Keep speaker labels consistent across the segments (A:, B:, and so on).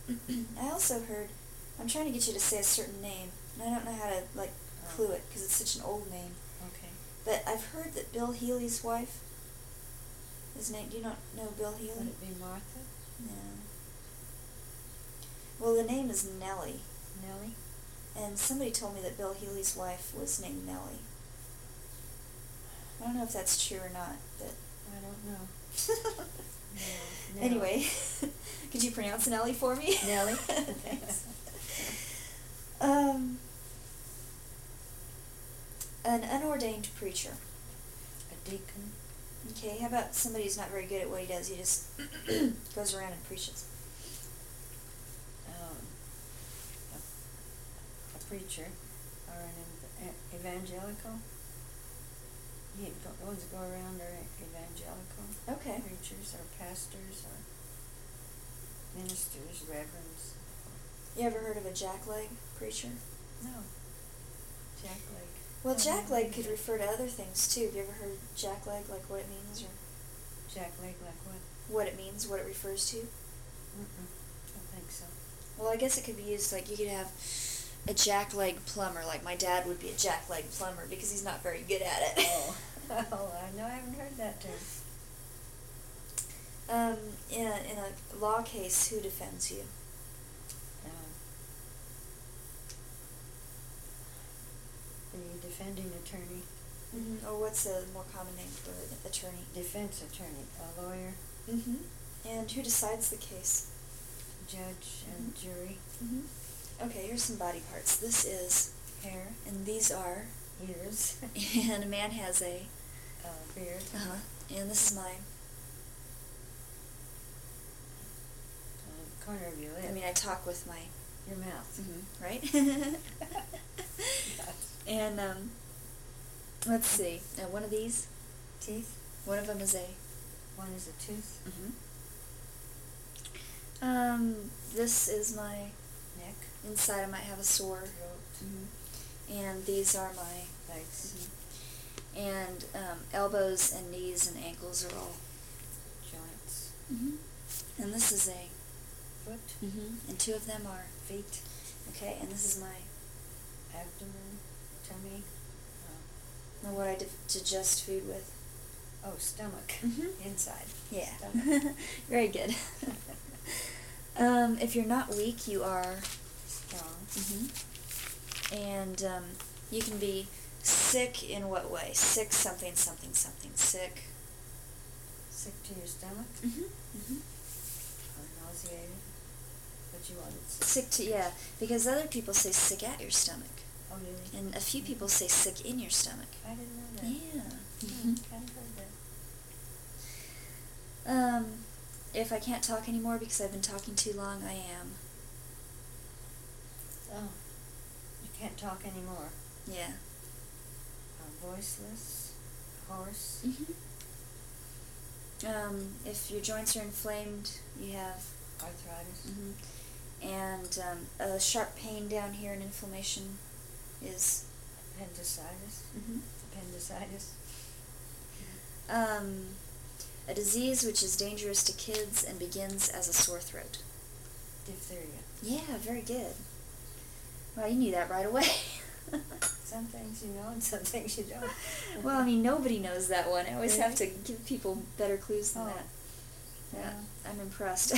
A: I also heard, I'm trying to get you to say a certain name, and I don't know how to, clue it, because it's such an old name.
B: Okay.
A: But I've heard that Bill Healy's wife, his name, do you not know Bill Healy?
B: Would it be Martha?
A: No. Well, the name is Nellie.
B: Nellie?
A: And somebody told me that Bill Healy's wife was named Nellie. I don't know if that's true or not, but...
B: I don't know. No.
A: Anyway, could you pronounce Nellie for me?
B: Nellie?
A: Thanks. An unordained preacher.
B: A deacon.
A: Okay, how about somebody who's not very good at what he does? He just goes around and preaches.
B: A preacher or an evangelical. The ones that go around are evangelical.
A: Okay.
B: Preachers or pastors or ministers, reverends.
A: You ever heard of a jackleg preacher?
B: No. Jackleg.
A: Well, jackleg could refer to other things too. Have you ever heard jackleg, like what it means, or
B: Jackleg, like what?
A: what it means, what it refers to?
B: Don't think so.
A: Well, I guess it could be used like you could have a jackleg plumber. Like my dad would be a jackleg plumber because he's not very good at it.
B: Oh, I know. I haven't heard that term.
A: In a law case, who defends you?
B: The defending attorney.
A: Mm-hmm. Or what's a more common name for an attorney?
B: Defense attorney. A lawyer.
A: Mm-hmm. And who decides the case?
B: Judge and jury.
A: Mm-hmm. Okay, here's some body parts. This is hair, and these are
B: ears.
A: And a man has a
B: beard.
A: And this is mine.
B: Corner of your lip.
A: I mean, I talk with
B: your mouth.
A: Mm-hmm. Right? And let's see. Now, one of these
B: teeth.
A: One of them is
B: One is a tooth.
A: Mm-hmm. This is my
B: neck.
A: Inside, I might have a sore
B: throat.
A: Mm-hmm. And these are my
B: legs.
A: Mm-hmm. And elbows and knees and ankles are all
B: joints.
A: Mm-hmm. And this is a
B: foot.
A: Mm-hmm. And two of them are
B: feet.
A: Okay, and this is my
B: abdomen, tummy.
A: And what I digest food with.
B: Oh, stomach.
A: Mm-hmm.
B: Inside.
A: Yeah.
B: Stomach.
A: Very good. If you're not weak, you are
B: strong.
A: Mm-hmm. And you can be sick in what way? Sick something, something, something. Sick.
B: Sick to your stomach?
A: Mm-hmm. Mm-hmm.
B: Or nauseated? But you wanted
A: sick to, yeah. Because other people say sick at your stomach.
B: Oh, really?
A: And a few people say sick in your stomach.
B: I didn't know that.
A: Yeah.
B: Mm-hmm. Hadn't heard that.
A: If I can't talk anymore because I've been talking too long, I am.
B: Oh. You can't talk anymore.
A: Yeah.
B: Voiceless. Hoarse.
A: Mm-hmm. If your joints are inflamed, you have
B: arthritis.
A: Mm-hmm. And a sharp pain down here and inflammation is
B: appendicitis.
A: Mm-hmm.
B: Appendicitis.
A: A disease which is dangerous to kids and begins as a sore throat.
B: Diphtheria.
A: Yeah, very good. Well, you knew that right away.
B: Some things you know and some things you don't.
A: Well, I mean, nobody knows that one. I always have to give people better clues than that. Yeah, I'm impressed.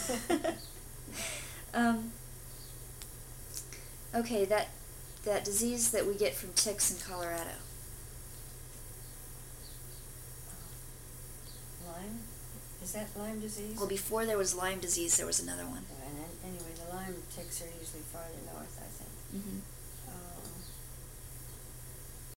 A: Okay, that disease that we get from ticks in Colorado.
B: Lyme? Is that Lyme disease?
A: Well, before there was Lyme disease, there was another one.
B: And anyway, the Lyme ticks are usually farther north, I think.
A: Mm-hmm.